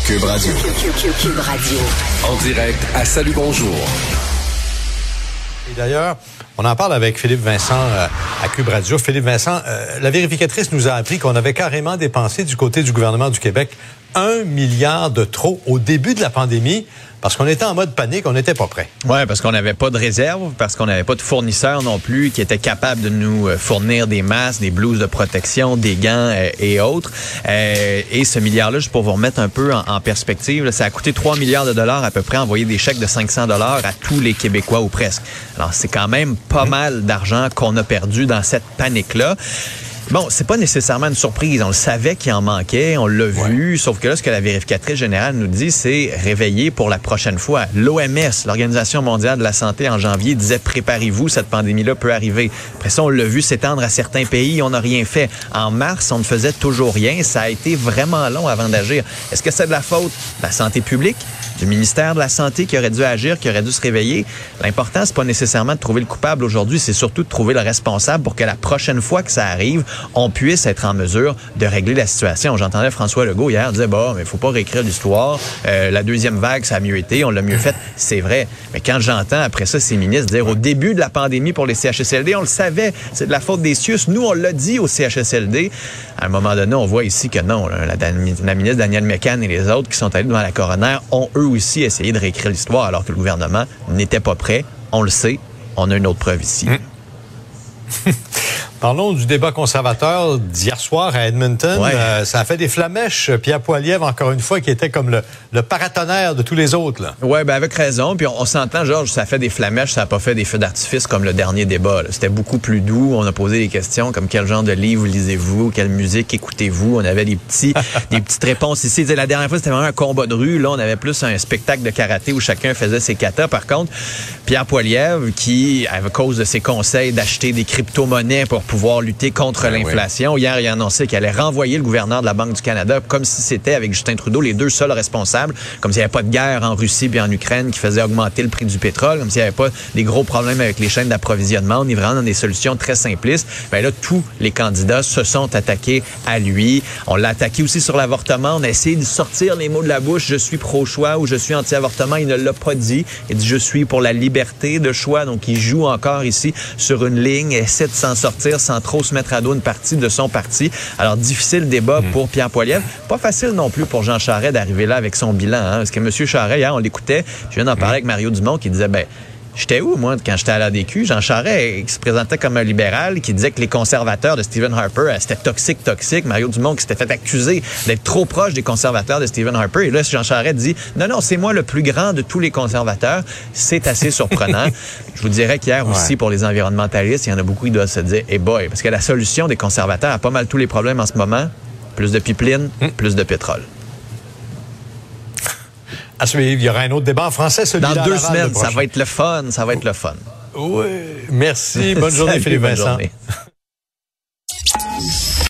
Cube Radio. Cube Radio. En direct à Salut Bonjour. Et d'ailleurs, on en parle avec Philippe Vincent à Cube Radio. Philippe Vincent, la vérificatrice nous a appris qu'on avait carrément dépensé du côté du gouvernement du Québec 1 milliard de trop au début de la pandémie parce qu'on était en mode panique, on n'était pas prêt. Oui, parce qu'on n'avait pas de réserve, parce qu'on n'avait pas de fournisseurs non plus qui étaient capables de nous fournir des masques, des blouses de protection, des gants et autres. Et ce milliard-là, juste pour vous remettre un peu en perspective, là, ça a coûté 3 milliards de dollars à peu près, envoyer des chèques de 500 dollars à tous les Québécois ou presque. Alors, c'est quand même pas mal d'argent qu'on a perdu dans cette panique-là. Bon, c'est pas nécessairement une surprise. On le savait qu'il en manquait, on l'a vu, sauf que là, ce que la vérificatrice générale nous dit, c'est réveiller pour la prochaine fois. L'OMS, l'Organisation mondiale de la santé, en janvier, disait « Préparez-vous, cette pandémie-là peut arriver ». Après ça, on l'a vu s'étendre à certains pays, on n'a rien fait. En mars, on ne faisait toujours rien. Ça a été vraiment long avant d'agir. Est-ce que c'est de la faute de la santé publique, du ministère de la Santé qui aurait dû agir, qui aurait dû se réveiller? L'important, c'est pas nécessairement de trouver le coupable aujourd'hui, c'est surtout de trouver le responsable pour que la prochaine fois que ça arrive, on puisse être en mesure de régler la situation. J'entendais François Legault hier dire, mais il faut pas réécrire l'histoire. La deuxième vague, ça a mieux été, on l'a mieux fait. C'est vrai. Mais quand j'entends après ça ces ministres dire, au début de la pandémie pour les CHSLD, on le savait, c'est de la faute des CIUS. Nous, on l'a dit aux CHSLD. À un moment donné, on voit ici que non. La ministre Danielle Mécan et les autres qui sont allés devant la coroner ont eux aussi essayé de réécrire l'histoire alors que le gouvernement n'était pas prêt. On le sait. On a une autre preuve ici. Parlons du débat conservateur d'hier soir à Edmonton. Ouais. Ça a fait des flamèches. Pierre Poilievre, encore une fois, qui était comme le paratonnerre de tous les autres. Oui, avec raison. Puis on s'entend, Georges, ça a fait des flamèches, ça n'a pas fait des feux d'artifice comme le dernier débat. Là. C'était beaucoup plus doux. On a posé des questions comme quel genre de livre lisez-vous, quelle musique écoutez-vous. On avait des petites réponses ici. La dernière fois, c'était vraiment un combat de rue. Là, on avait plus un spectacle de karaté où chacun faisait ses katas. Par contre, Pierre Poilievre, qui, à cause de ses conseils d'acheter des crypto-monnaies pour pouvoir lutter contre l'inflation. Oui. Hier, il a annoncé qu'il allait renvoyer le gouverneur de la Banque du Canada comme si c'était, avec Justin Trudeau, les deux seuls responsables, comme s'il n'y avait pas de guerre en Russie et en Ukraine qui faisait augmenter le prix du pétrole, comme s'il n'y avait pas des gros problèmes avec les chaînes d'approvisionnement. On est vraiment dans des solutions très simplistes. Bien là, tous les candidats se sont attaqués à lui. On l'a attaqué aussi sur l'avortement. On a essayé de sortir les mots de la bouche. Je suis pro-choix ou je suis anti-avortement. Il ne l'a pas dit. Il dit je suis pour la liberté de choix. Donc, il joue encore ici sur une ligne, essaie de s'en sortir sans trop se mettre à dos une partie de son parti. Alors, difficile débat pour Pierre Poilievre. Pas facile non plus pour Jean Charest d'arriver là avec son bilan. Parce que M. Charest, hier, on l'écoutait. Je viens d'en parler avec Mario Dumont qui disait, j'étais où, moi, quand j'étais à l'ADQ? Jean Charest, qui se présentait comme un libéral, qui disait que les conservateurs de Stephen Harper, c'était toxique. Mario Dumont, qui s'était fait accuser d'être trop proche des conservateurs de Stephen Harper. Et là, Jean Charest dit, non, c'est moi le plus grand de tous les conservateurs. C'est assez surprenant. Je vous dirais qu'hier aussi, pour les environnementalistes, il y en a beaucoup qui doivent se dire, parce que la solution des conservateurs à pas mal tous les problèmes en ce moment, plus de pipeline, plus de pétrole. À suivre, il y aura un autre débat en français, celui-là. Dans 2 semaines, ça va être le fun. Oui, merci. Bonne journée, Philippe Vincent. Bonne journée.